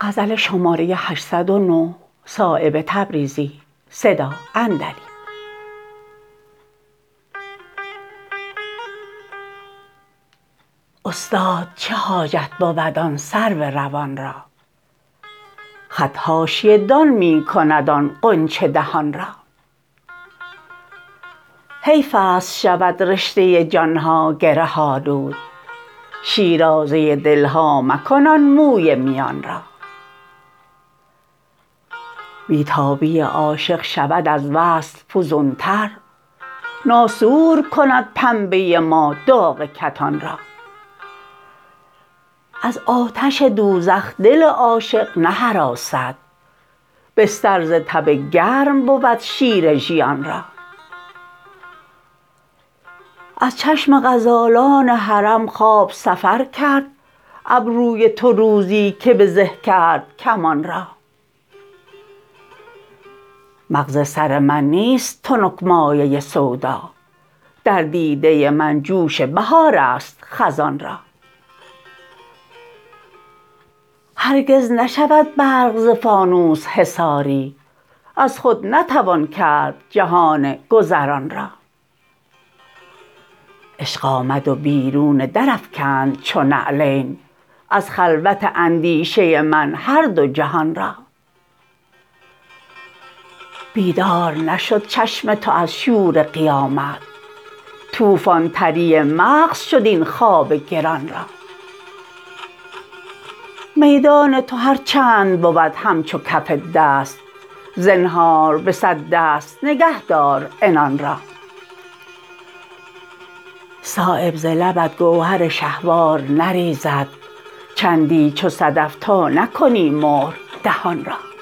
استاد چه حاجت بود آن سرو روان را خط حاشیه دان می کند آن غنچه دهان را حیف است شود رشته جان ها گره آلود شیرازه دل ها مکن آن موی میان را بی تابی عاشق شود از وصل فزون تر ناسور کند پنبه ما داغ کتان را از آتش دوزخ دل عاشق نهراسد بستر ز تب گرم بود شیر ژیان را از چشم غزالان حرم خواب سفر کرد ابروی تو روزی که به زه کرد کمان را مغز سر من نیست تنک مایه سودا در دیده من جوش بهارست خزان را هرگز نشود برق ز فانوس حصاری از خود نتوان کرد جهان گذران را عشق آمد و بیرون در افکند چو نعلین از خلوت اندیشه من هر دو جهان را بیدار نشد چشم تو از شور قیامت طوفان تری مغز شد این خواب گران را میدان تو هر چند بود همچو کف دست زنهار به صد دست نگه دار عنان را صایب ز لبت گوهر شهوار نریزد چندی چو صدف تا نکنی مهر دهان را